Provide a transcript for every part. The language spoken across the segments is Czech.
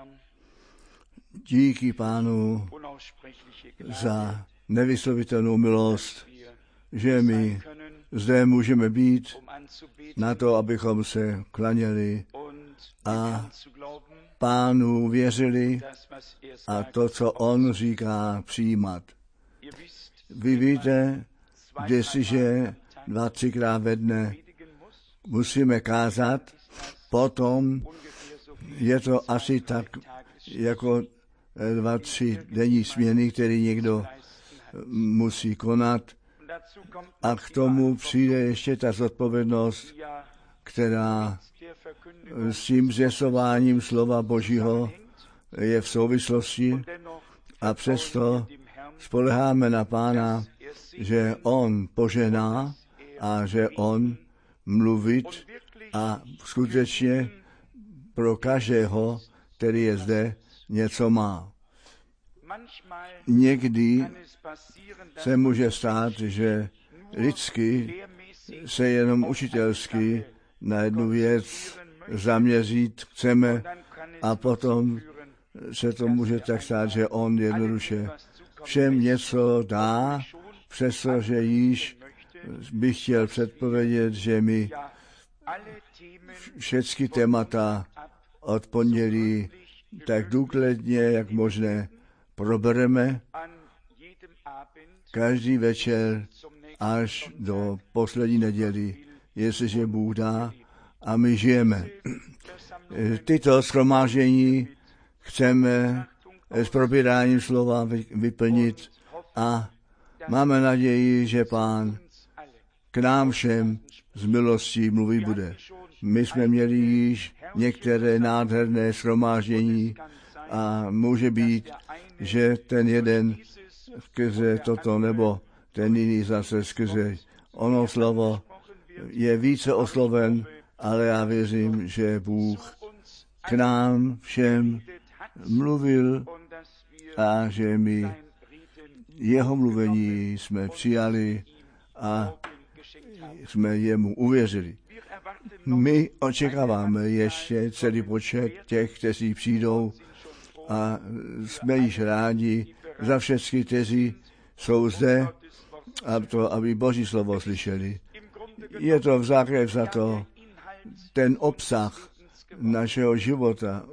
Díky Pánu za nevyslovitelnou milost, že my zde můžeme být na to, abychom se klaněli a Pánu věřili a to, co on říká, přijímat. Vy víte, jestliže 2-3krát ve dne musíme kázat, potom je to asi tak jako 2-3 denní směny, který někdo musí konat. A k tomu přijde ještě ta zodpovědnost, která s tím zvěstováním slova Božího je v souvislosti a přesto spoléháme na Pána, že on požená a že on mluvit a skutečně pro každého, který je zde, něco má. Někdy se může stát, že lidsky se jenom učitelsky na jednu věc zaměřit chceme a potom se to může tak stát, že on jednoduše všem něco dá, přestože již bych chtěl předpovědět, že my všechny témata od pondělí tak důkladně, jak možné, probereme každý večer až do poslední neděli, jestliže Bůh dá a my žijeme. Tyto shromáždění chceme s probíráním slova vyplnit a máme naději, že Pán k nám všem z milostí mluví bude. My jsme měli již některé nádherné shromáždění a může být, že ten jeden skrze toto nebo ten jiný zase skrze ono slovo je více osloven, ale já věřím, že Bůh k nám všem mluvil a že my jeho mluvení jsme přijali a jsme jemu uvěřili. My očekáváme ještě celý počet těch, kteří přijdou a jsme již rádi za všechny, kteří jsou zde, aby Boží slovo slyšeli. Je to v základě za to ten obsah našeho života.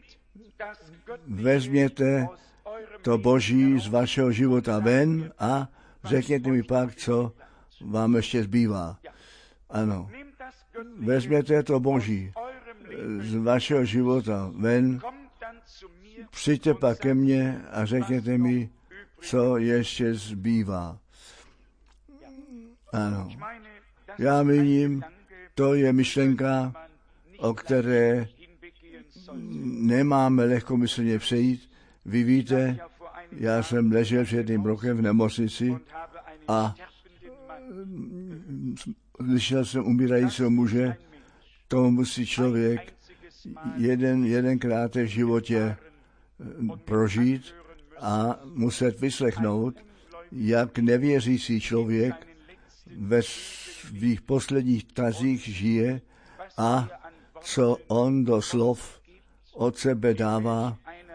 Vezměte to Boží z vašeho života ven a řekněte mi pak, co vám ještě zbývá. Ano. Vezměte to Boží z vašeho života ven, přijďte pak ke mně a řekněte mi, co ještě zbývá. Ano. Já míním, to je myšlenka, o které nemáme lehkomyslně přejít. Vy víte, já jsem ležel před tím rokem v nemocnici a slyšel jsem umírajícího muže, to musí člověk jedenkrát v životě prožít a muset vyslechnout, jak nevěřící člověk ve svých posledních tazích žije a co on do slov od sebe dává,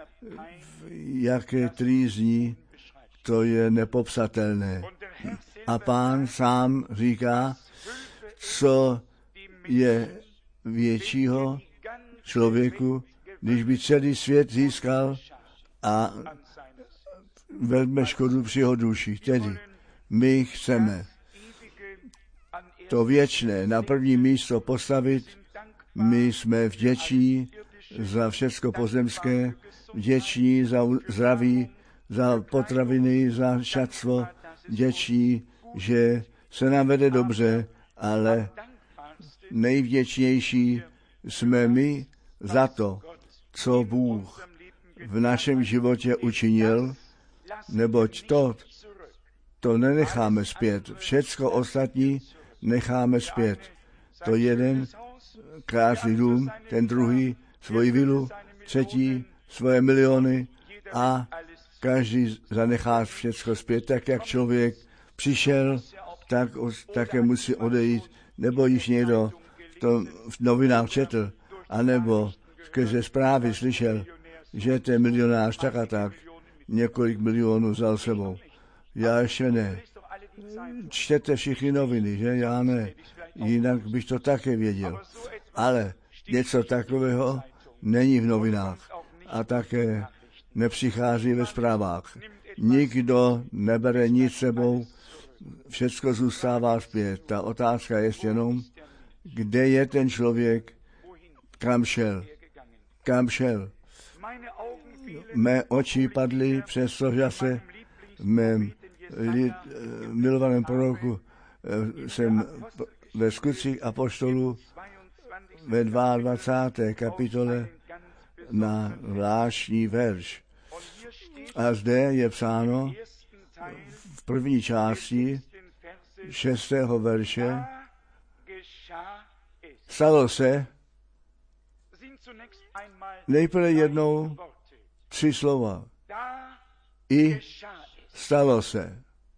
jaké trýzní, to je nepopsatelné. A Pán sám říká, co je většího člověku, když by celý svět získal a vezme škodu při jeho duši. Tedy my chceme to věčné na první místo postavit. My jsme vděční za všecko pozemské, vděční za zdraví, za potraviny, za šatstvo, vděční, že se nám vede dobře, ale nejvděčnější jsme my za to, co Bůh v našem životě učinil, neboť to nenecháme zpět. Všecko ostatní necháme zpět. To jeden krásný dům, ten druhý svoji vilu, třetí svoje miliony a každý zanechá všecko zpět, tak jak člověk přišel, tak také musí odejít, nebo již někdo to v novinách četl, anebo skrze zprávy slyšel, že ten milionář tak a tak několik milionů vzal sebou. Já ještě ne. Čtete všichni noviny, že? Já ne. Jinak bych to také věděl. Ale něco takového není v novinách a také nepřichází ve zprávách. Nikdo nebere nic sebou, všecko zůstává zpět. Ta otázka je jenom, kde je ten člověk, kam šel. Kam šel. Mé oči padly, přestože se v mém milovaném proroku jsem ve Skutcích apoštolů ve 22. kapitole na zvláštní verš. A zde je psáno v první části 6. verše: stalo se, nejprve jednou 3 slova. I stalo se.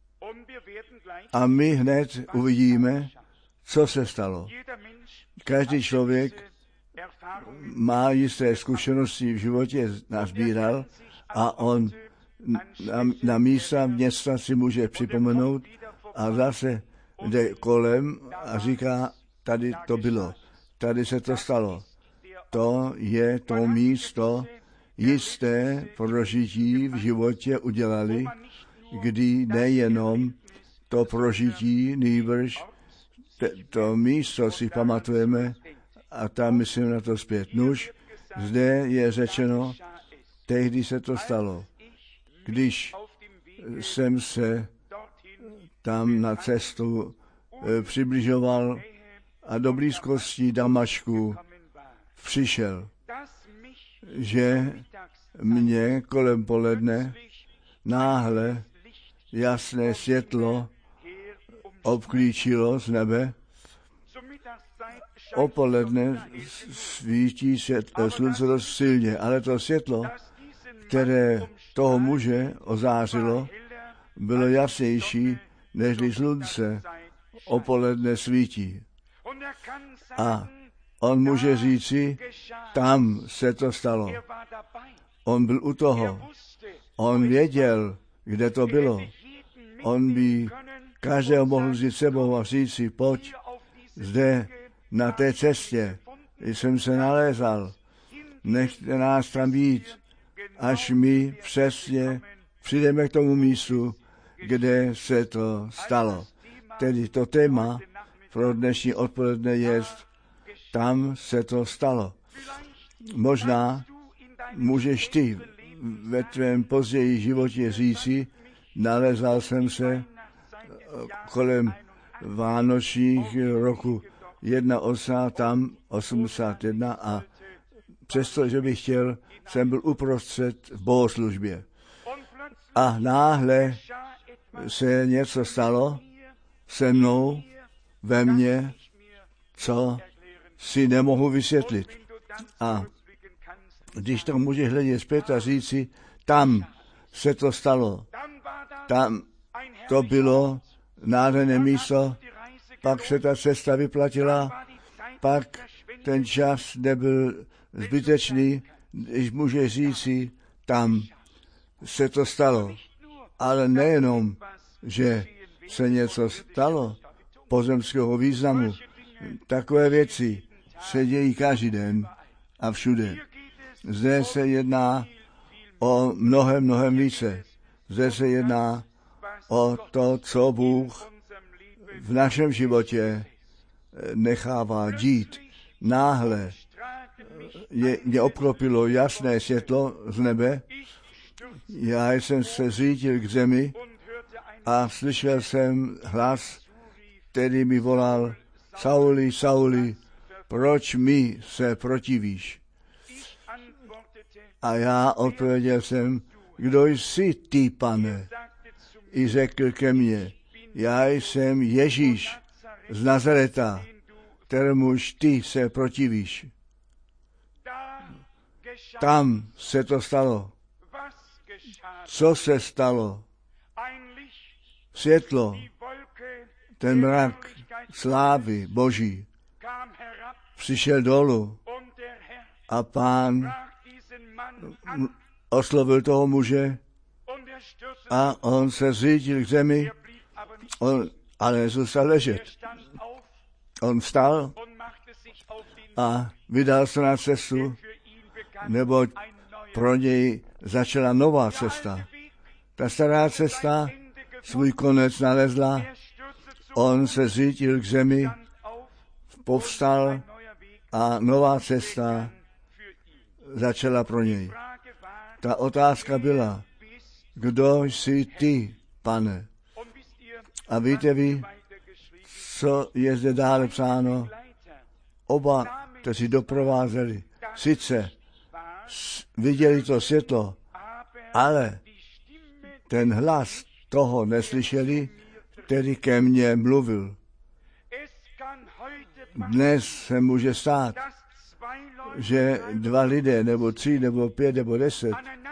A my hned uvidíme, co se stalo. Každý člověk má jisté zkušenosti v životě nazbíral a on na místa města si může připomenout a zase jde kolem a říká, tady to bylo, tady se to stalo. To je to místo, jisté prožití v životě udělali, kdy nejenom to prožití, nýbrž to místo si pamatujeme a tam myslím na to zpět. Nuž, zde je řečeno, tehdy se to stalo, když jsem se tam na cestu přibližoval a do blízkosti Damašku přišel, že mě kolem poledne náhle jasné světlo obklíčilo z nebe. O poledne svítí slunce dost silně, ale to světlo, které toho muže ozářilo, bylo jasnější, nežli slunce o poledne svítí. A on může říci, tam se to stalo. On byl u toho. On věděl, kde to bylo. On by každého mohl vzít sebou a říci, pojď, zde na té cestě jsem se nalézal. Nechte nás tam být, až my přesně přijdeme k tomu místu, kde se to stalo. Tedy to téma pro dnešní odpoledne je, tam se to stalo. Možná můžeš ty ve tvém později životě říci, nalezal jsem se kolem vánočních roku 81 a přesto, že bych chtěl, jsem byl uprostřed v bohoslužbě. A náhle se něco stalo se mnou, ve mně, co si nemohu vysvětlit. A když to můžeš hledět zpět a říci, tam se to stalo, tam to bylo nádherné místo, pak se ta cesta vyplatila, pak ten čas nebyl zbytečný, když můžeš říci, tam se to stalo. Ale nejenom, že se něco stalo pozemského významu, takové věci se dějí každý den a všude. Zde se jedná o mnohem více. Zde se jedná o to, co Bůh v našem životě nechává dít. Náhle mě obklopilo jasné světlo z nebe. Já jsem se zřítil k zemi a slyšel jsem hlas, který mi volal, Sauli, Sauli, proč mi se protivíš? A já odpověděl jsem, kdo jsi ty, Pane? I řekl ke mně, já jsem Ježíš z Nazareta, kterémuž ty se protivíš. Tam se to stalo. Co se stalo? Světlo, ten mrak slávy Boží přišel dolů a Pán oslovil toho muže a on se zřítil k zemi, ale nezůstal ležet. On vstal a vydal se na cestu, neboť pro něj začala nová cesta. Ta stará cesta svůj konec nalezla, on se zřítil k zemi, povstal a nová cesta začala pro něj. Ta otázka byla, kdo jsi ty, Pane? A víte vy, co je zde dále psáno? Oba, kteří doprovázeli, sice viděli to světlo, ale ten hlas toho neslyšeli, který ke mně mluvil. Dnes se může stát, že 2 lidé, nebo 3, nebo 5, nebo 10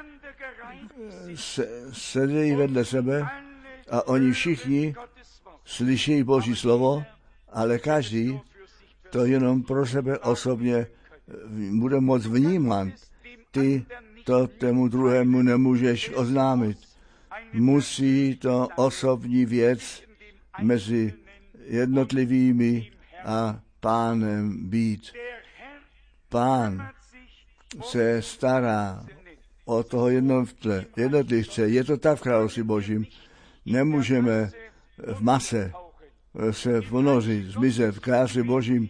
sedí vedle sebe a oni všichni slyší Boží slovo, ale každý to jenom pro sebe osobně bude moct vnímat. Ty to tomu druhému nemůžeš oznámit. Musí to osobní věc mezi jednotlivými a Pánem být. Pán se stará o toho jednotlivce. Je to tak v království Božím. Nemůžeme v mase se ponořit, zmizet v království Božím.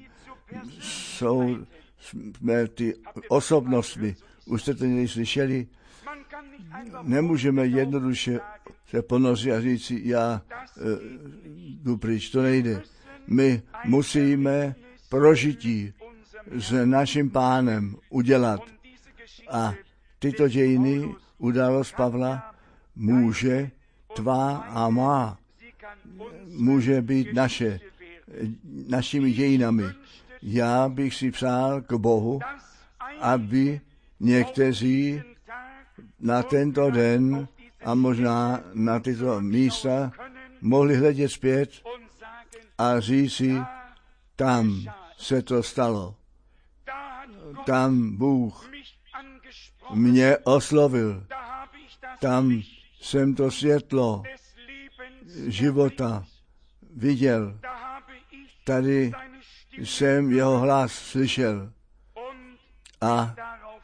Jsme ty osobnostmi. Už jste to někdy slyšeli? Nemůžeme jednoduše se ponořit a říct si, já jdu pryč. To nejde. My musíme prožití s naším Pánem udělat. A tyto dějiny, událost Pavla, může, tvá a má, může být našimi dějinami. Já bych si přál k Bohu, aby někteří na tento den a možná na tyto místa mohli hledět zpět a říct si, tam se to stalo. Tam Bůh mě oslovil. Tam jsem to světlo života viděl. Tady jsem jeho hlas slyšel. A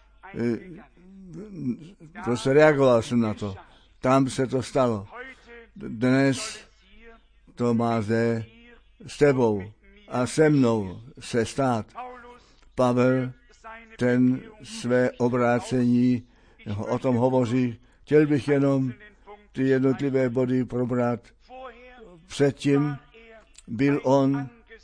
prostě reagoval jsem na to. Tam se to stalo. Dnes to má zde s tebou a se mnou se stát. Pavel, ten své obrácení o tom hovoří. Chtěl bych jenom ty jednotlivé body probrat. Předtím byl on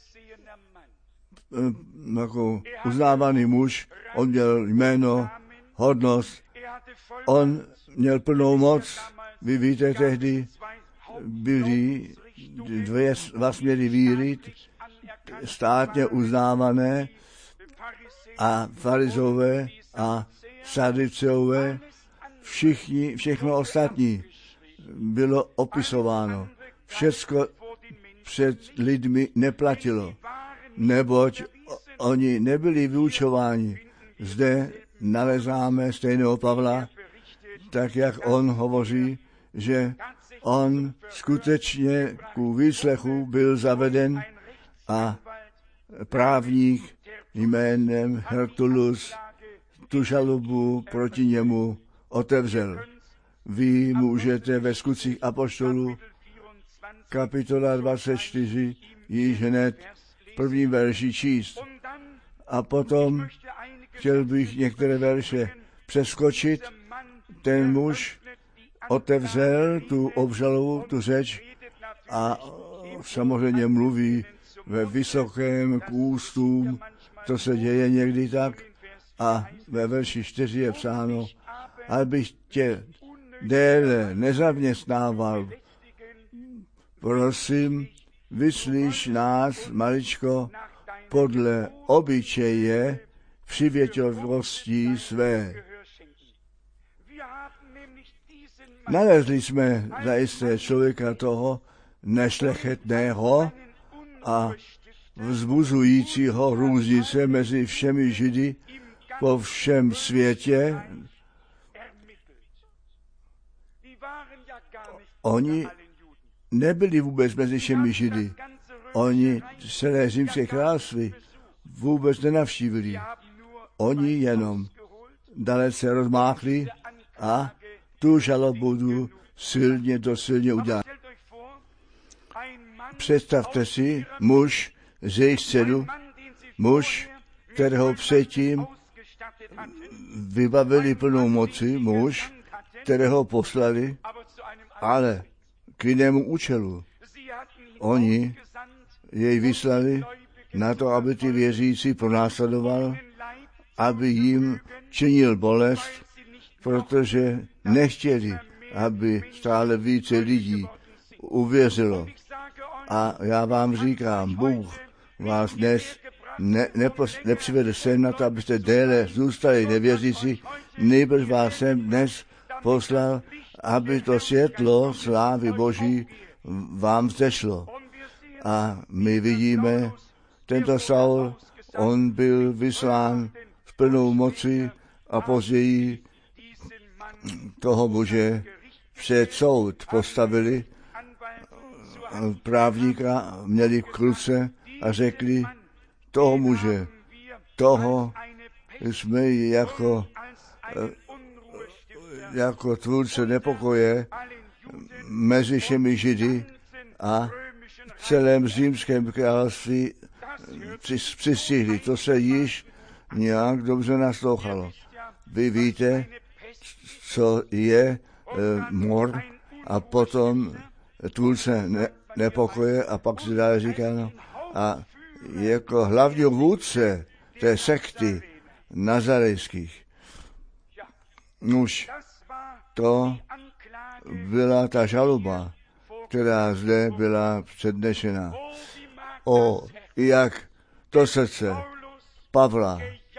jako uznávaný muž, on měl jméno, hodnost, on měl plnou moc. Vy víte, tehdy byly 2 směry víry, státně uznávané, a farizové a saduceové, všechno ostatní bylo opisováno. Všecko před lidmi neplatilo, neboť oni nebyli vyučováni. Zde nalezáme stejného Pavla, tak jak on hovoří, že on skutečně ku výslechu byl zaveden a právník jménem Hertulus tu žalobu proti němu otevřel. Vy můžete ve Skutcích apoštolů kapitola 24 již hned v 1. verši číst. A potom chtěl bych některé verše přeskočit. Ten muž otevřel tu obžalobu, tu řeč a samozřejmě mluví ve vysokém k ústům. To se děje někdy tak. A ve verši 4 je psáno, abych tě déle nezaměstnával. Prosím, vyslíš nás, maličko, podle obyčeje přivětivosti své. Nalezli jsme zajisté člověka toho nešlechetného a vzbuzujícího různice mezi všemi Židy po všem světě. Oni nebyli vůbec mezi všemi Židy. Oni celé římské království vůbec nenavštívili. Oni jenom dalece rozmáchli a tu žalobu silně udělali. Představte si muž z jejich středu, muž, kterého předtím vybavili plnou moci, muž, kterého poslali, ale k jinému účelu. Oni jej vyslali na to, aby ty věřící pronásledoval, aby jim činil bolest, protože nechtěli, aby stále více lidí uvěřilo. A já vám říkám, Bůh vás dnes nepřivede sem na to, abyste déle zůstali nevěřící, nejbrž vás sem dnes poslal, aby to světlo slávy Boží vám vzešlo. A my vidíme, tento Saul, on byl vyslán s plnou moci a později toho muže před soud postavili, právníka měli v ruce a řekli, toho muže, toho jsme jako tvůrce nepokoje mezi všemi Židy a celém římském království přistihli. To se již nějak dobře naslouchalo. Vy víte, co je mor a potom tvůrce nepokoje a pak se dále říká, no, a jako hlavní vůdce té sekty nazarejských. Už to byla ta žaloba, která zde byla přednešena. Jak to srdce Pavla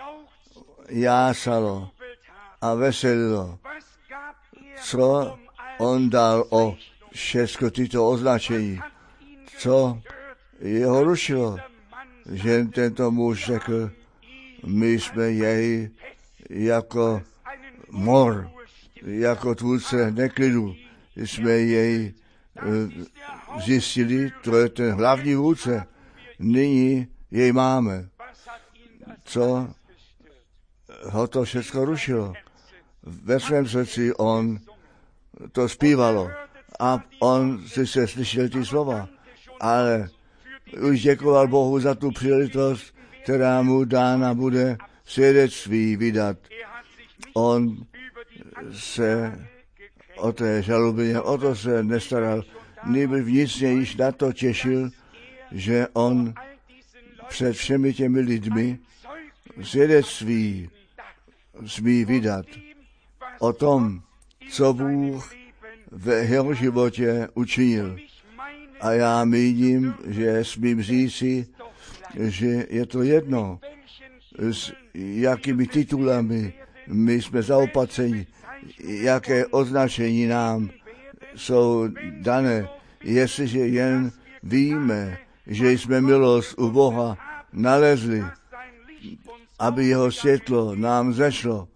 jásalo a veselilo, co on dal o všechno tyto označení, co jeho rušilo, že tento muž řekl, my jsme jej jako mor, jako tvůrce neklidu, jsme jej zjistili, to je ten hlavní vůdce, nyní jej máme. Co ho to všechno rušilo? Ve svém srdci on to zpívalo a on si se slyšel ty slova, ale už děkoval Bohu za tu příležitost, která mu dána bude svědectví vydat. On se o té žalobě, o to se nestaral, nýbrž vnitřně již na to těšil, že on před všemi těmi lidmi svědectví smí vydat o tom, co Bůh v jeho životě učinil. A já míním, že smím říci, že je to jedno, s jakými titulami my jsme zaopatřeni, jaké označení nám jsou dané, jestliže jen víme, že jsme milost u Boha nalezli, aby jeho světlo nám zešlo.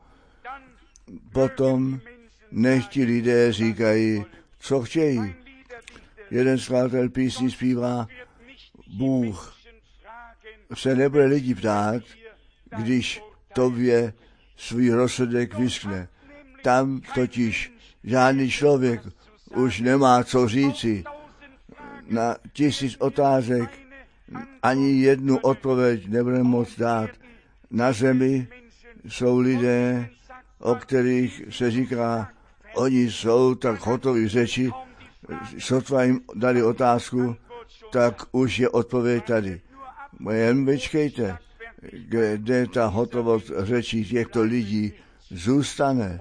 Potom nech ti lidé říkají, co chtějí. Jeden skladatel písní zpívá, Bůh se nebude lidí ptát, když tobě svůj rozsudek vyskne. Tam totiž žádný člověk už nemá co říci. Na 1000 otázek ani jednu odpověď nebude moct dát. Na zemi jsou lidé, o kterých se říká, oni jsou tak hotoví řeči, sotva jim dali otázku, tak už je odpověď tady. Jen vyčkejte, kde ta hotovost řečí těchto lidí zůstane.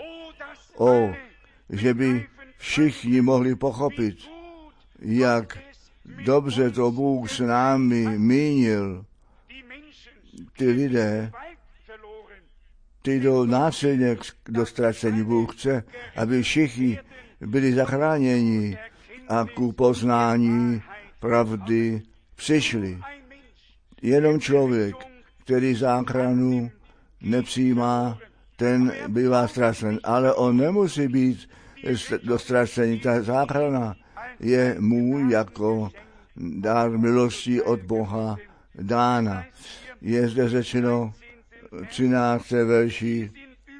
Že by všichni mohli pochopit, jak dobře to Bůh s námi mínil. Ty lidé, ty jdou násilně do ztracení. Bůh chce, aby všichni byli zachráněni a ku poznání pravdy přišli. Jenom člověk, který záchranu nepřijímá, ten bývá ztracen. Ale on nemusí být do ztracení. Ta záchrana je můj jako dár milosti od Boha dána. Je zde řečeno 13. verši.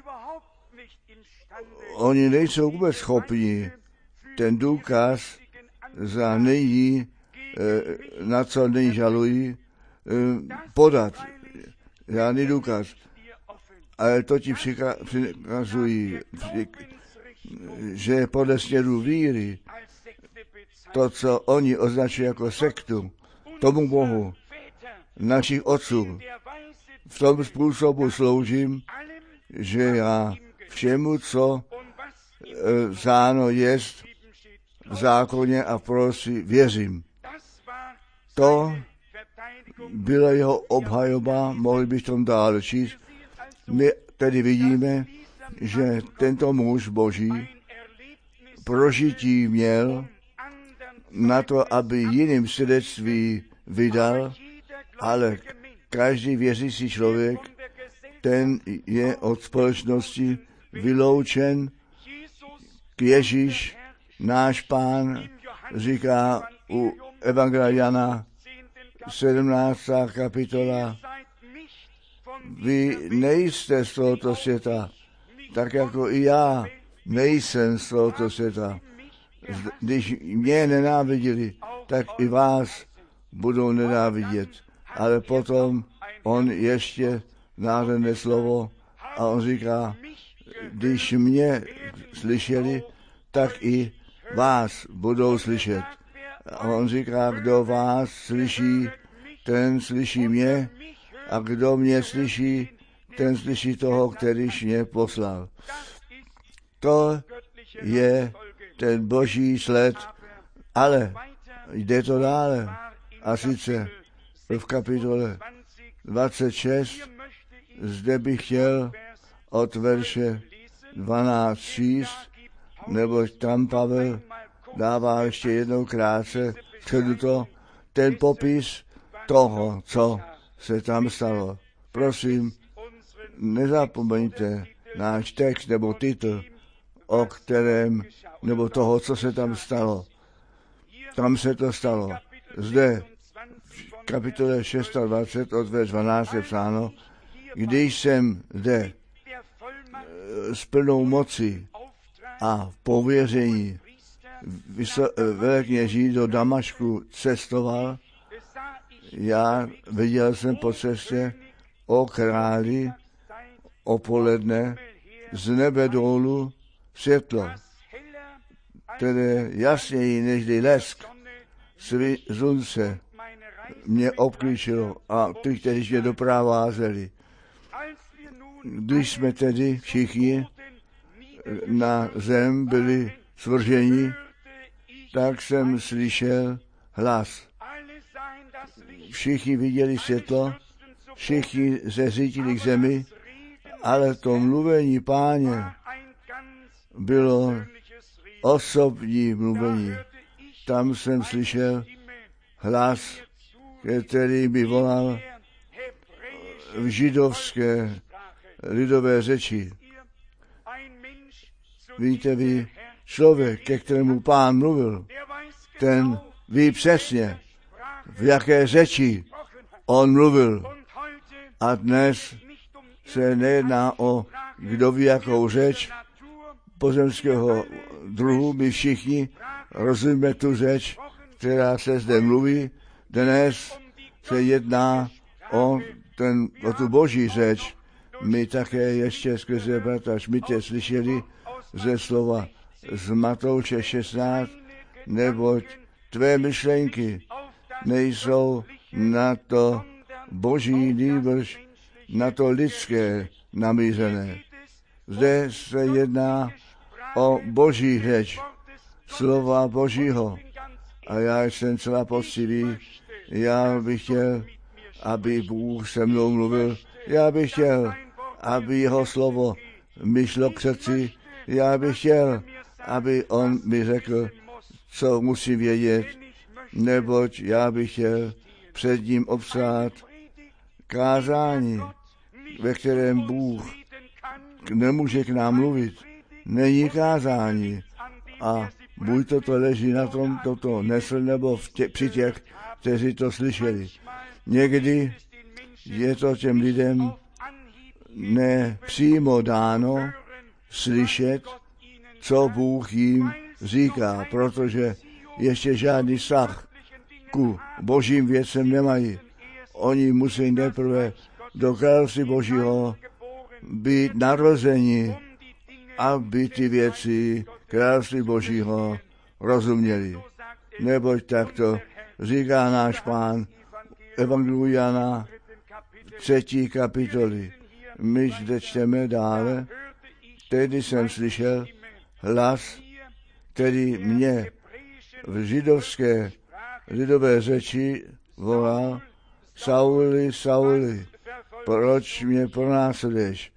Oni nejsou vůbec schopni ten důkaz za nyní, na co nyní žalují, podat. Žádný důkaz. Ale to ti přikazují, že podle směru víry, to, co oni označují jako sektu, tomu Bohu, našich otců, v tom způsobu sloužím, že já všemu, co záno jest v zákoně a v proroci, věřím. To byla jeho obhajoba, mohli bychom dále číst. My tedy vidíme, že tento muž Boží prožití měl na to, aby jiným svědectví vydal, ale každý věřící člověk, ten je od společnosti vyloučen. Ježíš, náš Pán, říká u Evangelia Jana, 17. kapitola, vy nejste z tohoto světa, tak jako i já nejsem z tohoto světa. Když mě nenáviděli, tak i vás budou nenávidět. Ale potom on ještě nádherné slovo a on říká, když mě slyšeli, tak i vás budou slyšet. A on říká, kdo vás slyší, ten slyší mě, a kdo mě slyší, ten slyší toho, kterýž mě poslal. To je ten boží sled, ale jde to dále. A sice v kapitole 26, zde bych chtěl od verše 12 číst, neboť tam Pavel dává ještě jednou krátce předu to, ten popis toho, co se tam stalo. Prosím, nezapomeňte náš text nebo titul, o kterém, nebo toho, co se tam stalo. Tam se to stalo. Zde v kapitole 26 od verše 12 je psáno, když jsem zde s plnou mocí a pověření velekněží do Damašku cestoval, já viděl jsem po cestě o králi opoledne z nebe dolů světlo, které jasněji než lesk slunce mě obklíčilo a ty, kteří mě doprovázeli. Když jsme tedy všichni na zem byli svrženi, tak jsem slyšel hlas. Všichni viděli světlo, všichni se řítili k zemi, ale to mluvení Páně bylo osobní mluvení. Tam jsem slyšel hlas, který by volal v židovské lidové řeči. Víte vy, člověk, ke kterému Pán mluvil, ten ví přesně, v jaké řeči on mluvil. A dnes se nejedná o kdo ví jakou řeč pozemského druhu. My všichni rozumíme tu řeč, která se zde mluví. Dnes se jedná o tu boží řeč. My také ještě skrze bratra Šmitě slyšeli ze slova z Matouše 16, neboť tvé myšlenky nejsou na to boží, nýbrž na to lidské namířené. Zde se jedná o boží řeč, slova božího. A já jsem celá poctivý, já bych chtěl, aby Bůh se mnou mluvil, já bych chtěl, aby jeho slovo mi šlo k srdci, já bych chtěl, aby on mi řekl, co musím vědět, neboť já bych chtěl před ním obstát kázání ve kterém Bůh nemůže k nám mluvit, není kázání. A buď to leží na tom, toto nesl, nebo při těch, kteří to slyšeli. Někdy je to těm lidem nepřímo dáno slyšet, co Bůh jim říká, protože ještě žádný vztah ku božím věcem nemají. Oni musí nejprve do království Božího být narozeni, aby ty věci království Božího rozuměli. Neboť takto říká náš Pán Evangeliu Jana 3. kapitoly. My zde čteme dále. Tehdy jsem slyšel hlas, který mě v židovské lidové řeči volal: Sauli, Sauli, proč mě pronásleduješ?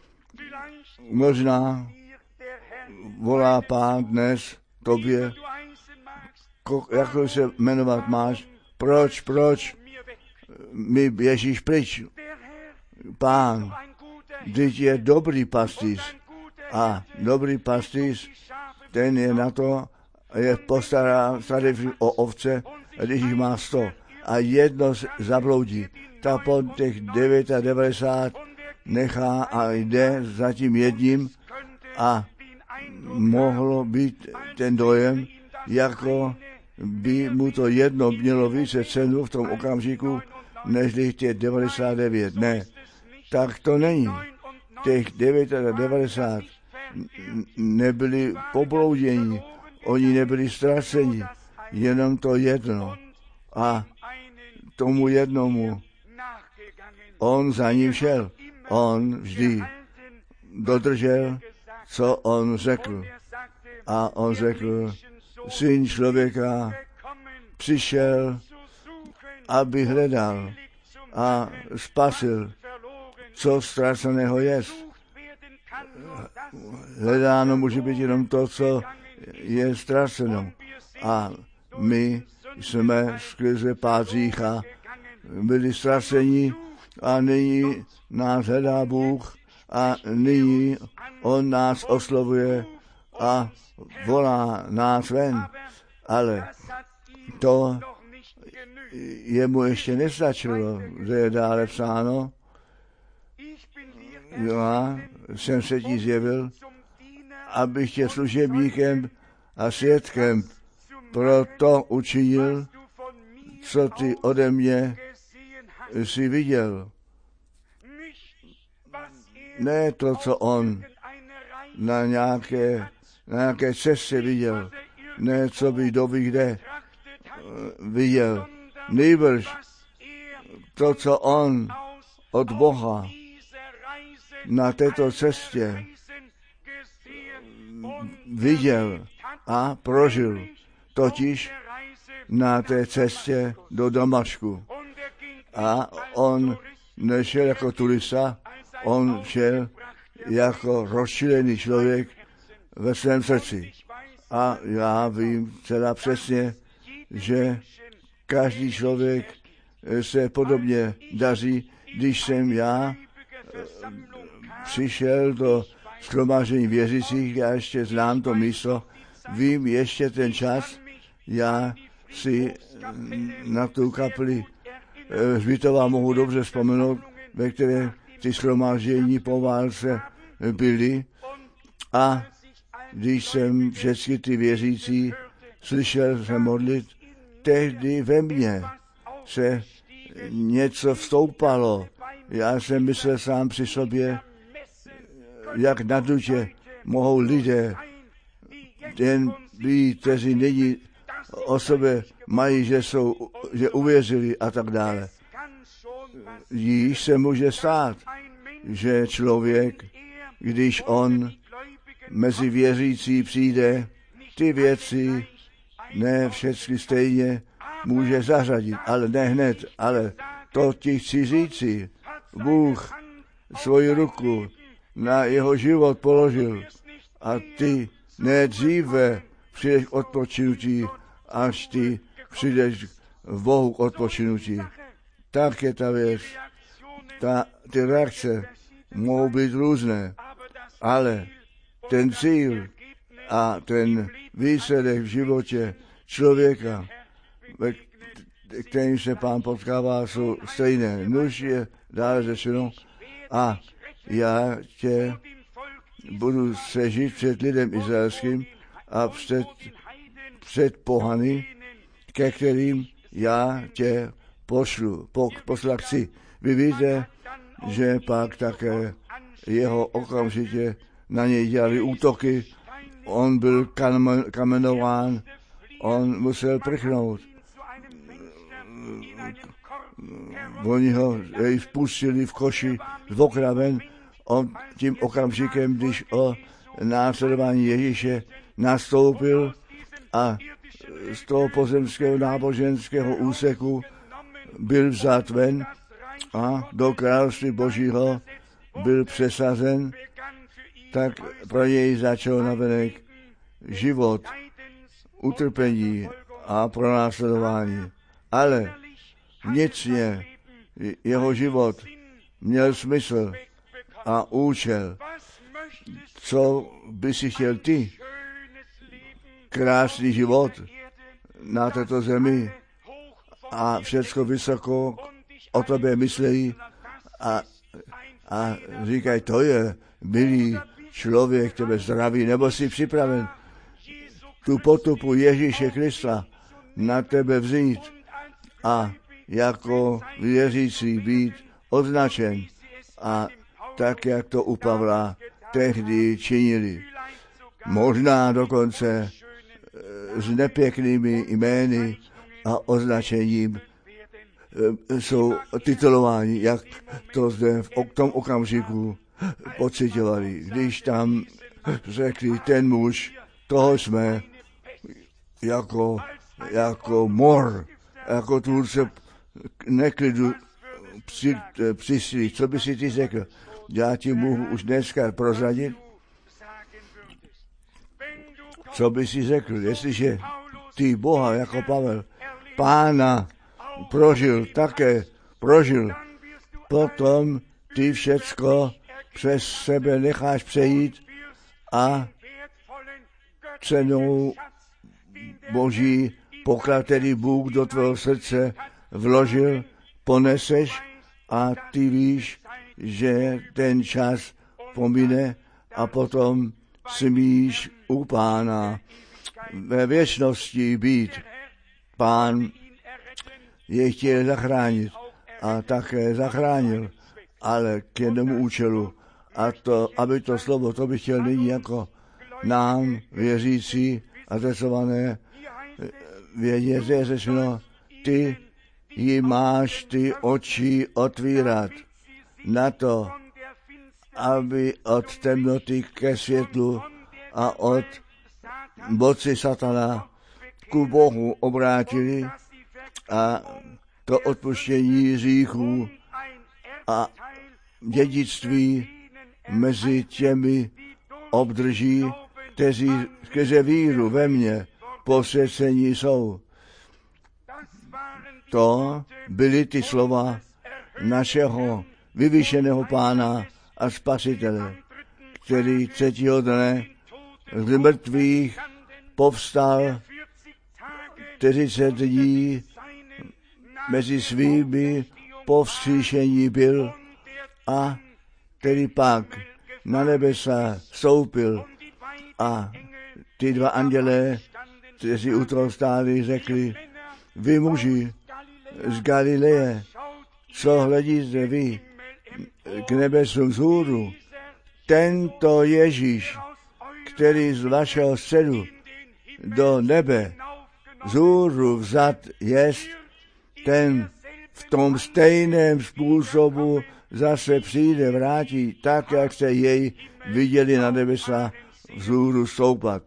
Možná volá Pán dnes tobě, jak se jmenovat máš, proč mi běžíš pryč? Pán, vždyť je dobrý pastýř a dobrý pastýř, ten je na to, je postará tady o ovce, když jich má 100 a jedno zabloudí, tak po těch 99 nechá a jde za tím jedním a mohlo být ten dojem, jako by mu to jedno mělo více cenu v tom okamžiku, než těch 99. Ne, tak to není. Těch 99 nebyli poblouděni, oni nebyli ztraceni, jenom to jedno. A tomu jednomu on za ním šel. On vždy dodržel, co on řekl. A on řekl, Syn člověka přišel, aby hledal a spasil, co ztraceného jest. Hledáno může být jenom to, co je ztraceno. A my jsme skrze Pád hřícha byli ztraceni a nyní nás hledá Bůh a nyní on nás oslovuje a volá nás ven. Ale to jemu ještě nestačilo, že je dále psáno. Já jsem se ti zjevil, abych tě služebníkem a svědkem pro to učinil, co ty ode mě jsi viděl. Ne to, co on na nějaké cestě viděl, ne co by kdo by kde viděl. Nejbrž to, co on od Boha na této cestě viděl a prožil, totiž na té cestě do Damašku. A on nešel jako turista, on šel jako rozčilený člověk ve svém srdci. A já vím celá přesně, že každý člověk se podobně daří. Když jsem já přišel do shromáždění věřících, já ještě znám to místo, vím ještě ten čas, já si na tu kapli Hřbitova mohu dobře vzpomenout, ve které ty shromáždění po válce byly. A když jsem všechny ty věřící slyšel se modlit, tehdy ve mně se něco vstoupalo. Já jsem myslel sám při sobě, jak nadutě mohou lidé ten být, kteří nyní o sobě mají, že uvěřili a tak dále. Již se může stát, že člověk, když on mezi věřící přijde, ty věci ne všechny stejně může zařadit, ale ne hned, ale to ti chci říci. Bůh svoji ruku na jeho život položil a ty ne dříve přijdeš k odpočinutí, až ty přijdeš v Bohu k odpočinutí. Tak je ta věc. ty reakce mohou být různé, ale ten cíl a ten výsledek v životě člověka, kterým se Pán potkává, jsou stejné. Nuž je dále řečeno, a já tě budu se žít před lidem izraelským a před pohany, ke kterým já tě poslat chci. Vy víte, že pak také jeho okamžitě na něj dělali útoky, on byl kamenován, on musel prchnout. Oni ho spustili v koši z okna ven, on tím okamžikem, když o následování Ježíše nastoupil a z toho pozemského náboženského úseku byl vzat ven a do království Božího byl přesazen, tak pro něj začal navenek život, utrpení a pronásledování. Ale vnitřně jeho život měl smysl a účel. Co by si chtěl ty? Krásný život na této zemi a všecko vysoko o tobě myslejí a říkají, to je milý člověk, tebe zdraví, nebo jsi připraven tu potupu Ježíše Krista na tebe vzít a jako věřící být označen a tak, jak to u Pavla tehdy činili. Možná dokonce s nepěknými jmény a označením jsou titulováni, jak to zde v tom okamžiku pocitovali. Když tam řekli, ten muž, toho jsme jako mor, jako tvůrce neklidu přislí. Co by si ty řekl? Já ti mohu už dneska prozradit. Co by si řekl, jestliže ty Boha jako Pavel, Pána prožil, potom ty všecko přes sebe necháš přejít a cenou Boží poklad, který Bůh do tvého srdce vložil, poneseš a ty víš, že ten čas pomine a potom smíš u Pána ve věčnosti být. Pán je chtěl zachránit a také zachránil, ale k jednomu účelu. A to, aby to slovo, to bych chtěl nyní jako nám, věřící a zesované, vědět, že je řečeno, ty jí máš ty oči otvírat na to, aby od temnoty ke světlu a od moci satana ku Bohu obrátili a to odpuštění hříchů a dědictví mezi těmi obdrží, kteří skrze víru ve mně posvěcení jsou. To byly ty slova našeho vyvýšeného Pána a Spasitele, který třetího dne z mrtvých povstal 40 dní mezi svými po vzkříšení byl a který pak na nebesa vstoupil a ty dva andělé, kteří u toho stáli, řekli, vy muži z Galileje, co hledíte vy k nebesům vzhůru, tento Ježíš, který z vašeho středu do nebe vzhůru vzat jest, ten v tom stejném způsobu zase přijde, vrátí, tak, jak se jej viděli na nebesa vzhůru stoupat.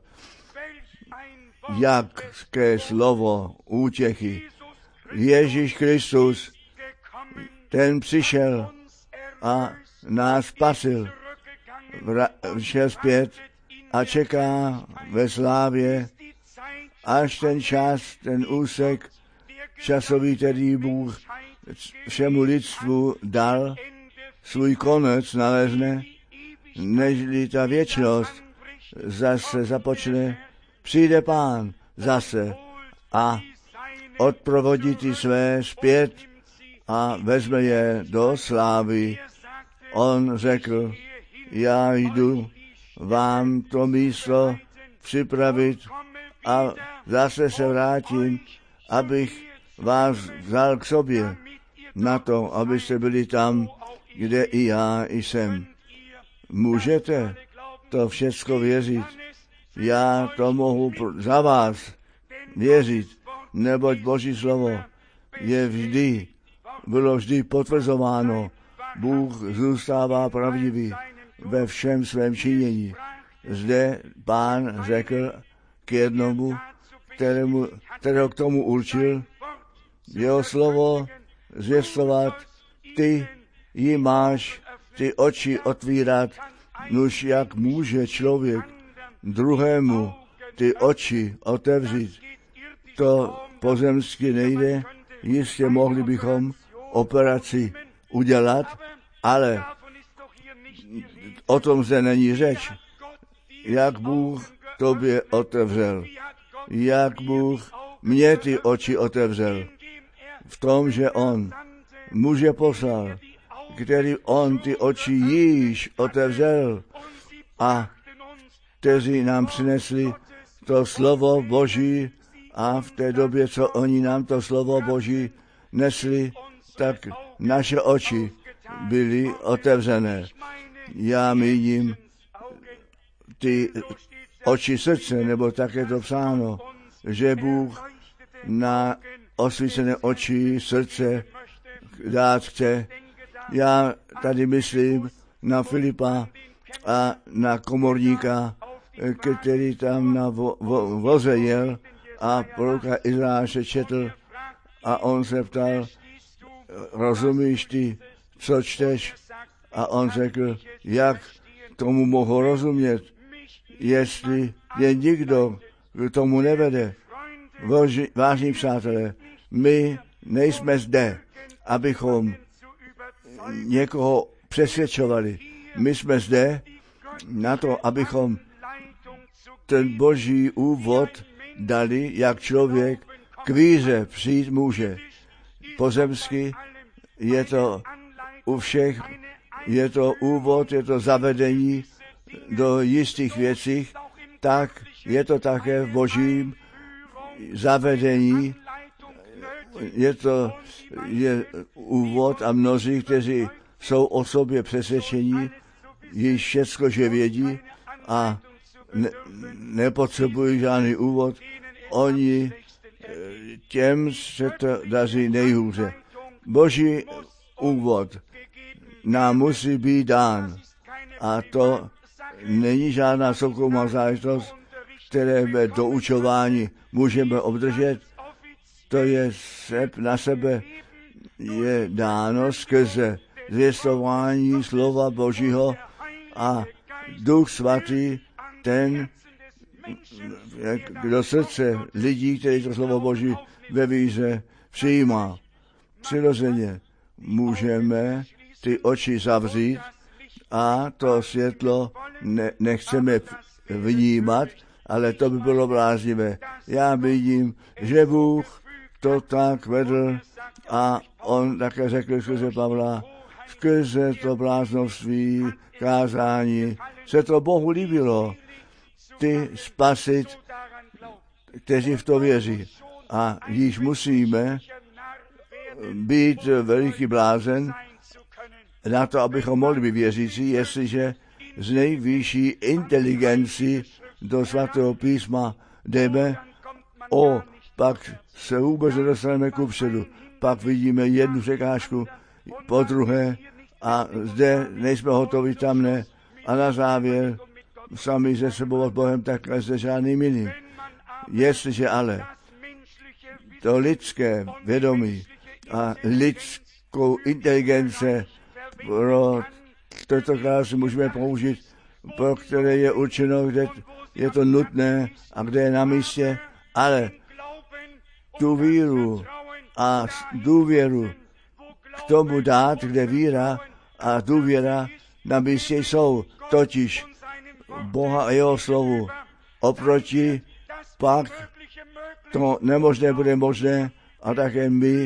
Jaké slovo útěchy. Ježíš Kristus, ten přišel a nás spasil, šel zpět a čeká ve slávě, až ten čas, ten úsek časový, který Bůh všemu lidstvu dal, svůj konec nalezne, nežli ta věčnost zase započne, přijde Pán zase a odprovodí ty své zpět a vezme je do slávy. On řekl, já jdu vám to místo připravit a zase se vrátím, abych vás vzal k sobě na to, abyste byli tam, kde i já jsem. Můžete to všecko věřit. Já to mohu za vás věřit, neboť Boží slovo bylo vždy potvrzováno. Bůh zůstává pravdivý ve všem svém činění. Zde Pán řekl k jednomu, kterého k tomu určil, jeho slovo zvěstovat, ty jí máš ty oči otvírat, nuž jak může člověk druhému ty oči otevřít. To pozemsky nejde, jistě mohli bychom operaci udělat, ale o tom zde není řeč. Jak Bůh tobě otevřel, jak Bůh mě ty oči otevřel, v tom, že On muže poslal, který On ty oči již otevřel a kteří nám přinesli to slovo Boží a v té době, co oni nám to slovo Boží nesli, tak naše oči byly otevřené. Já míním ty oči srdce, nebo tak je to psáno, že Bůh na osvícené oči srdce dát chce. Já tady myslím na Filipa a na komorníka, který tam na voze jel a proroka Izáše četl a on se ptal, rozumíš ty, co čteš? A on řekl, jak tomu mohu rozumět, jestli je nikdo k tomu nevede. Vážní přátelé, my nejsme zde, abychom někoho přesvědčovali. My jsme zde na to, abychom ten Boží úvod dali, jak člověk k víře přijít může. Pozemsky je to u všech, je to úvod, je to zavedení do jistých věcí, tak je to také v Božím zavedení, je úvod a mnozí, kteří jsou o sobě přesvědčení, již všecko, že vědí a nepotřebují žádný úvod, oni těm se to daří nejhůře. Boží úvod nám musí být dán a to není žádná soukromá záležitost, které ve doučování můžeme obdržet. To je na sebe je dáno skrze zvěstování slova Božího a Duch Svatý, ten do srdce lidí, kteří to slovo Boží ve víře přijímá. Přirozeně můžeme ty oči zavřít a to světlo nechceme vnímat, ale to by bylo bláznivé. Já vidím, že Bůh to tak vedl a on také řekl skrze Pavla, skrze to bláznovství, kázání, se to Bohu líbilo, ty spasit, kteří v to věří. A již musíme být veliký blázen na to, abychom mohli být věřící, jestliže z nejvyšší inteligenci do svatého písma jdeme, pak se vůbec nedostaneme kupředu. Pak vidíme jednu překážku po druhé a zde nejsme hotovi, tam ne. A na závěr sami se sebou od Bohem takhle zde žádným jiným. Jestliže ale to lidské vědomí a lidskou inteligence pro toto krásy můžeme použít, pro které je určeno, kde je to nutné a kde je na místě, ale tu víru a důvěru k tomu dát, kde víra a důvěra na místě jsou, totiž Boha a jeho slovu. Oproti pak to nemožné bude možné a také my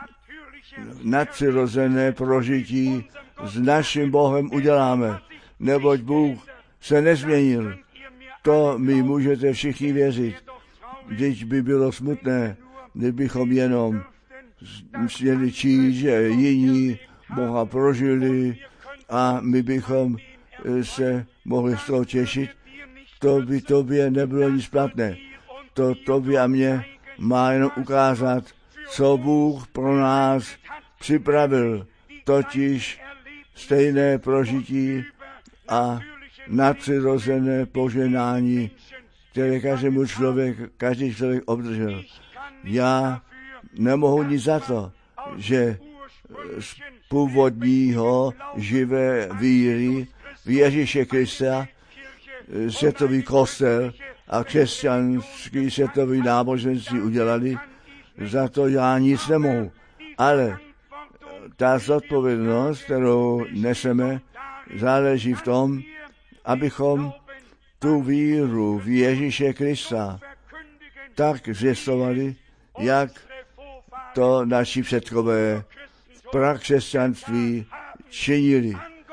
nadpřirozené prožití s naším Bohem uděláme, neboť Bůh se nezměnil. To mi můžete všichni věřit. Když by bylo smutné, kdybychom jenom měli číst, že jiní Boha prožili a my bychom se mohli z toho těšit, to by tobě nebylo nic platné. To tobě a mě má jenom ukázat, co Bůh pro nás připravil, totiž stejné prožití a nadpřirozené poženání, které každý člověk obdržel. Já nemohu nic za to, že z původního živé víry v Ježíše Krista světový kostel a křesťanský světový náboženství udělali, za to já nic nemohu. Ale ta zodpovědnost, kterou neseme, záleží v tom, abychom tu víru v Ježíše Krista tak zvěstovali, jak to naši předkové v prakřesťanství činili.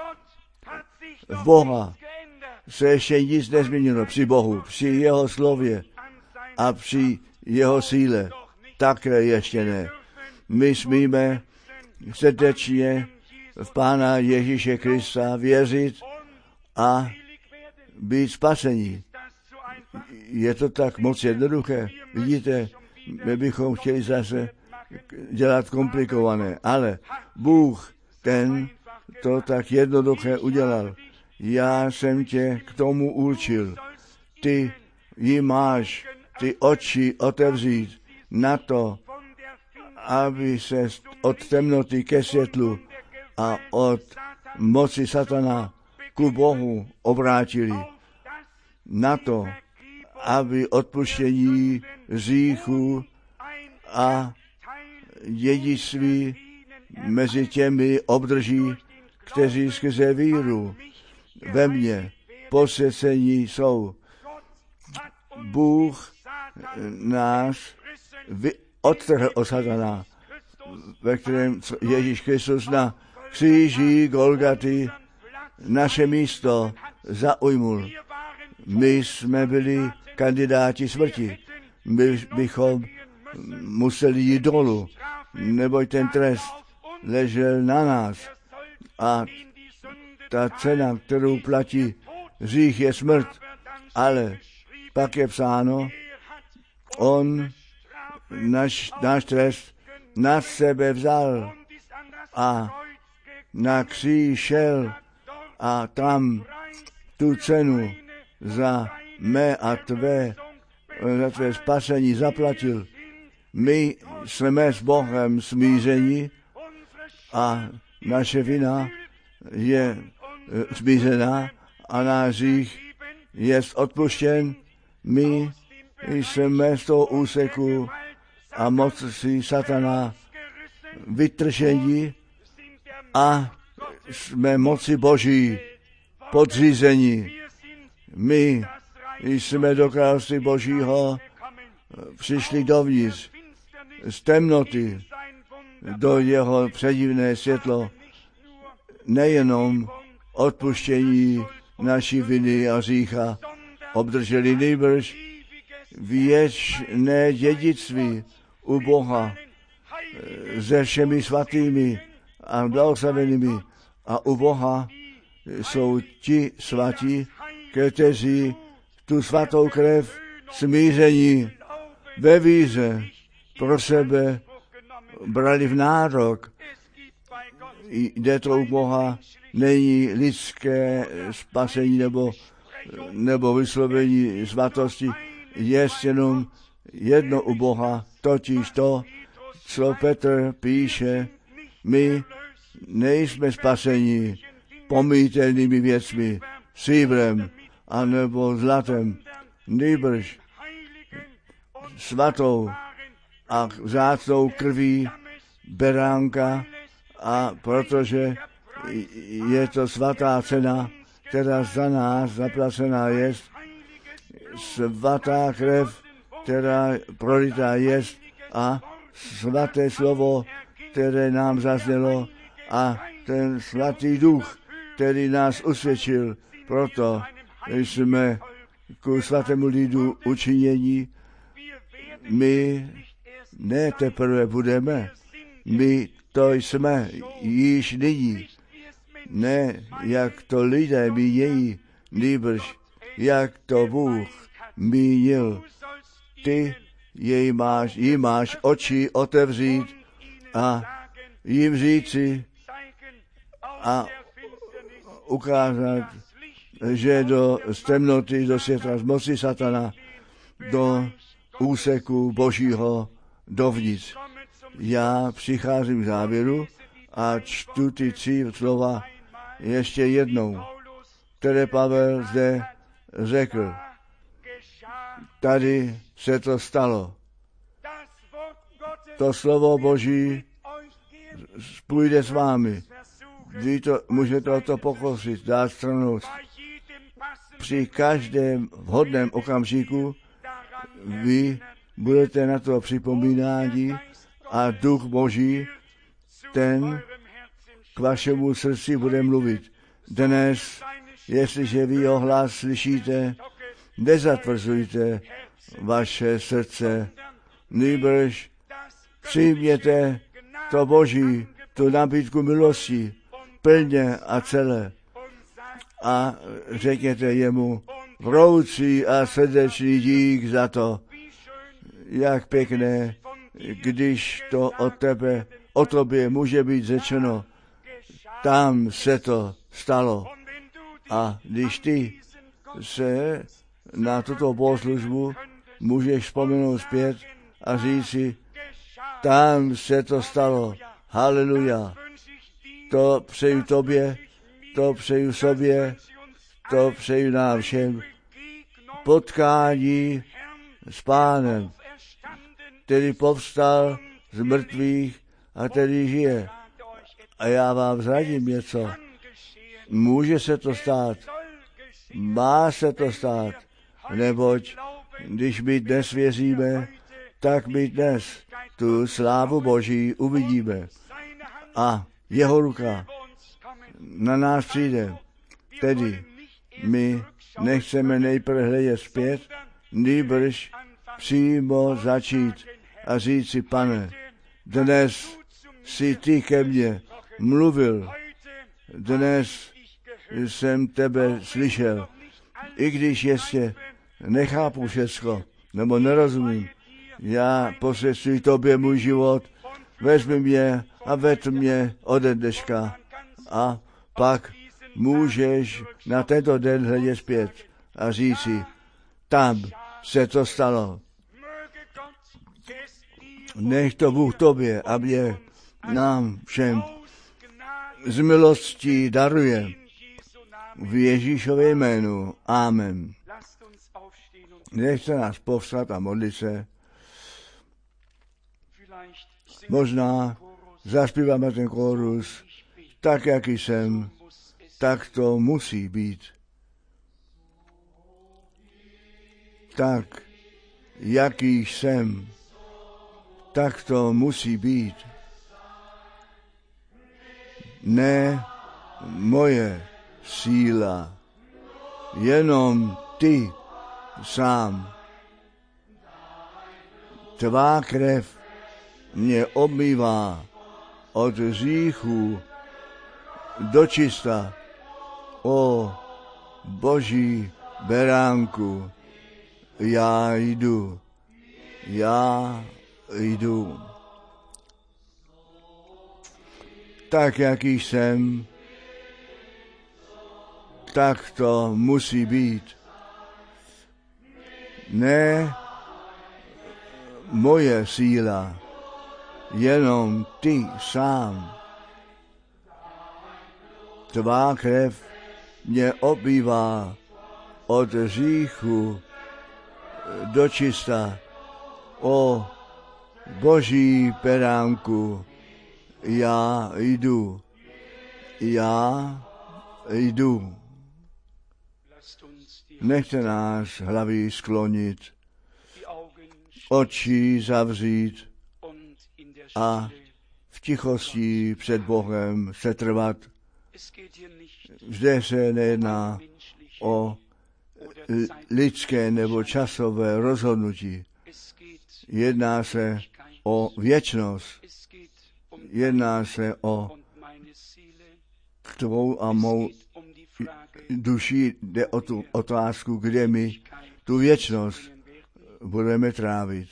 V Boha se ještě nic nezměnilo, při Bohu, při jeho slově a při jeho síle také ještě ne. My smíme srdečně v Pána Ježíše Krista věřit a být spasení. Je to tak moc jednoduché. Vidíte, my bychom chtěli zase dělat komplikované, ale Bůh ten to tak jednoduché udělal. Já jsem tě k tomu určil. Ty jí máš ty oči otevřít na to, aby se od temnoty ke světlu a od moci satana ku Bohu obrátili. Na to, aby odpuštění hříchů a dědictví mezi těmi obdrží, kteří skrze víru ve mně posvěcení jsou. Bůh nás odtrhl od satana, ve kterém Ježíš Kristus na kříži Golgaty naše místo zaujmul. My jsme byli kandidáti smrti. My bychom museli jít dolů, neboť ten trest ležel na nás. A ta cena, kterou platí hřích, je smrt. Ale pak je psáno, on náš trest na sebe vzal a na kříž šel a tam tu cenu za mé a za tvé spasení zaplatil. My jsme s Bohem smířeni a naše vina je smířená a náš hřích je odpuštěn. My jsme z toho úseku a moci satana vytržení a jsme moci Boží podřízení. My jsme do království Božího přišli dovnitř z temnoty do jeho předivné světlo. Nejenom odpuštění naší viny a hřícha obdrželi, nýbrž věčné dědictví u Boha se všemi svatými a blahoslavenými. A u Boha jsou ti svatí, kteří tu svatou krev smíření ve víře pro sebe brali v nárok. Jde to u Boha, není lidské spasení nebo vyslovení svatosti, je jenom jedno u Boha, totiž to, co Petr píše, my nejsme spaseni pomítelnými věcmi, stříbrem anebo zlatem, nýbrž svatou a vzácnou krví beránka, a protože je to svatá cena, která za nás zaplacená je, svatá krev, která prolitá je a svaté slovo, které nám zaznělo a ten svatý duch, který nás usvědčil. Proto jsme ku svatému lidu učinění. My ne teprve budeme, my to jsme již nyní. Ne, jak to lidé mínějí, nýbrž jak to Bůh mínil. Ty jí máš oči otevřít a jim říci a ukázat, že z temnoty, do světla, z moci satana, do úseku Božího dovnitř. Já přicházím k závěru a čtu ty 3 slova ještě jednou, které Pavel zde řekl. Tady se to stalo. To slovo Boží půjde s vámi. Vy to můžete o to pokusit, dát stranou. Při každém vhodném okamžiku vy budete na to připomínání a duch Boží, ten k vašemu srdci bude mluvit. Dnes, jestliže vy jeho hlas slyšíte, nezatvrzujte vaše srdce, nýbrž přijměte to Boží, tu nabídku milosti, plně a celé. A řekněte jemu vroucí a srdečný dík za to, jak pěkné, když to o tobě může být řečeno. Tam se to stalo. A když ty se na tuto bohoslužbu můžeš vzpomenout zpět a říct si, tam se to stalo. Haleluja. To přeju tobě, to přeju sobě, to přeju nám všem. Potkání s Pánem, který povstal z mrtvých a který žije. A já vám zradím něco. Může se to stát. Má se to stát. Neboť, když my dnes věříme, tak my dnes tu slávu Boží uvidíme. A jeho ruka na nás přijde. Tedy my nechceme nejprve hledět zpět, nýbrž přímo začít a říct si, Pane, dnes jsi ty ke mně mluvil, dnes jsem tebe slyšel, i když ještě nechápu všecko, nebo nerozumím. Já posvěcuji tobě můj život, vezmi mě a ved mě ode dneška. A pak můžeš na tento den hledět zpět a říct si, tam se to stalo. Nech to Bůh tobě a mě, nám všem z milostí daruje. V Ježíšově jménu. Amen. Nechte nás povstat a modlit se. Možná zaspíváme ten chorus, tak, jaký jsem, tak to musí být. Tak, jaký jsem, tak to musí být. Ne moje síla, jenom ty sám. Tvá krev mě obmývá od hříchů do čista. O Boží beránku, já jdu. Tak, jaký jsem, tak to musí být. Ne moje síla, jenom ty sám. Tvá krev mě obývá od hříchu do čista. O Boží beránku, já jdu. já jdu. Nechte nás hlavy sklonit, oči zavřít a v tichosti před Bohem setrvat. Zde se nejedná o lidské nebo časové rozhodnutí. Jedná se o věčnost. Jedná se o tvou a mou duši, jde o tu otázku, kde my tu věčnost budeme trávit.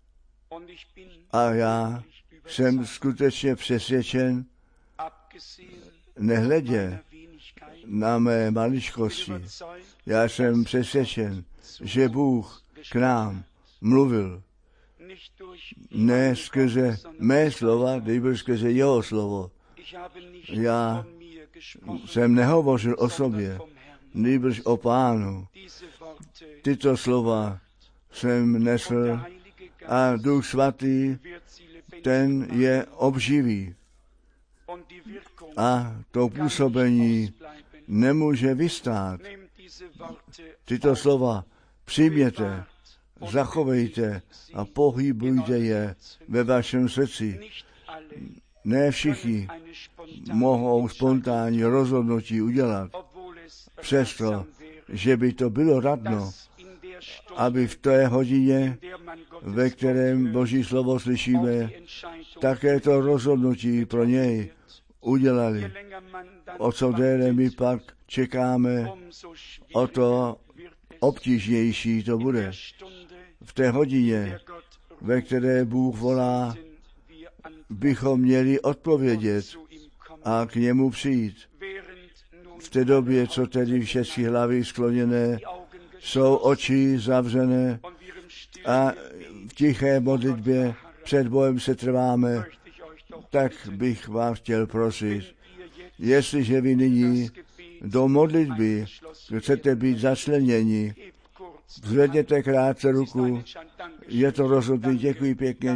A já jsem skutečně přesvědčen, nehledě na mé maličkosti, já jsem přesvědčen, že Bůh k nám mluvil ne skrze mé slova, nýbrž skrze jeho slovo. Já jsem nehovořil o sobě, nýbrž o Pánu. Tyto slova jsem nesl a Duch Svatý, ten je obživí. A to působení nemůže vystát. Tyto slova přijměte, zachovejte a pohybujte je ve vašem srdci. Ne všichni mohou spontánní rozhodnutí udělat, přesto, že by to bylo radno, aby v té hodině, ve kterém Boží slovo slyšíme, také to rozhodnutí pro něj udělali. O co déle my pak čekáme, o to obtížnější to bude. V té hodině, ve které Bůh volá, bychom měli odpovědět a k němu přijít. V té době, co tedy všechny hlavy skloněné, jsou oči zavřené a v tiché modlitbě před Bohem se trváme, tak bych vás chtěl prosit, jestliže vy nyní do modlitby chcete být začleněni, zvedněte krátce ruku, je to rozhodnutí, děkuji pěkně,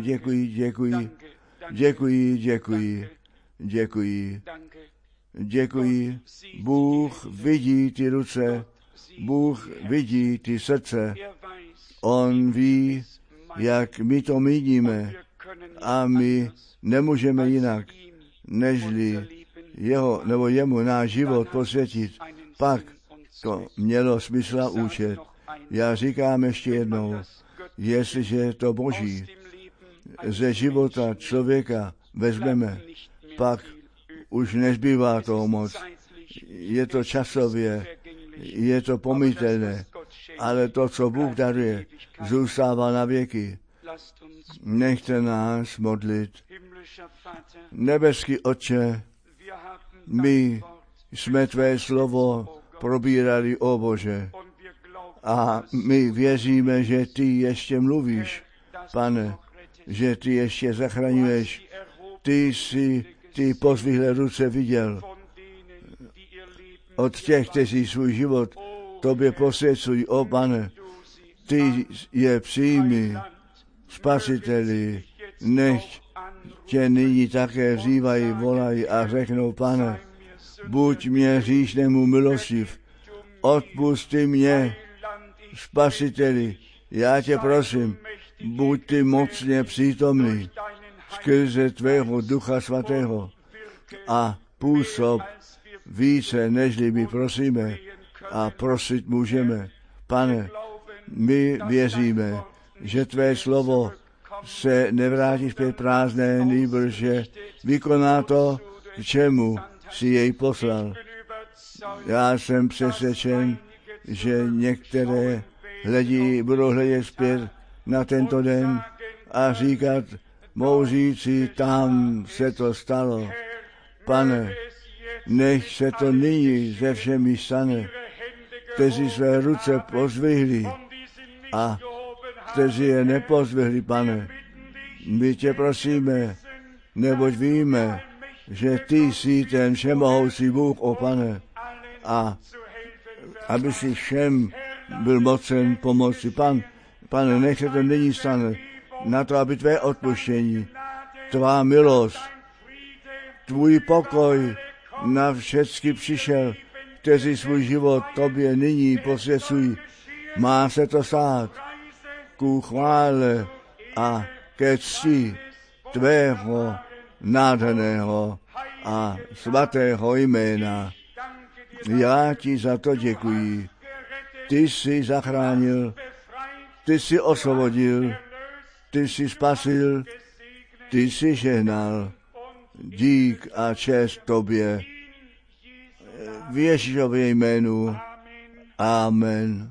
děkuji. Bůh vidí ty ruce, Bůh vidí ty srdce, on ví, jak my to míníme a my nemůžeme jinak, nežli jeho nebo jemu náš život posvětit. Pak to mělo smysl a účet. Já říkám ještě jednou, jestliže to Boží ze života člověka vezmeme, pak už nezbývá toho moc. Je to časově, je to pomytelné, ale to, co Bůh daruje, zůstává na věky. Nechte nás modlit. Nebeský Otče, my jsme tvé slovo probírali, o Bože, a my věříme, že ty ještě mluvíš, Pane, že ty ještě zachraňuješ. Ty jsi ty pozvihlé ruce viděl od těch, kteří svůj život tobě posvěcují, o Pane, ty je přijmi, Spasiteli, nech tě nyní také vzývají, volají a řeknou, Pane, buď mě hříšnému milostiv, odpusti mě, Spasiteli, já tě prosím, buď ty mocně přítomný skrze tvého Ducha Svatého a působ více, nežli my prosíme a prosit můžeme. Pane, my věříme, že tvé slovo se nevrátí zpět prázdné, nýbrž že vykoná to, k čemu si jej poslal. Já jsem přesvědčen, že některé budou hledět zpět na tento den a říkat, mohou říci, tam se to stalo. Pane, nech se to nyní ze všemi stane, kteří své ruce pozvihli a kteří je nepozvihli, Pane. My tě prosíme, neboť víme, že ty jsi ten všemohoucí Bůh, o Pane, a aby si všem byl mocen pomoci. Pane, nech se to nyní stane, na to, aby tvé odpuštění, tvá milost, tvůj pokoj na všecky přišel, kteří svůj život tobě nyní posvěcují. Má se to stát ku chvále a ke cti tvého nádherného a svatého jména. Já ti za to děkuji. Ty jsi zachránil, ty jsi osvobodil, ty jsi spasil, ty jsi žehnal. Dík a čest tobě. V Ježíšově jménu. Amen.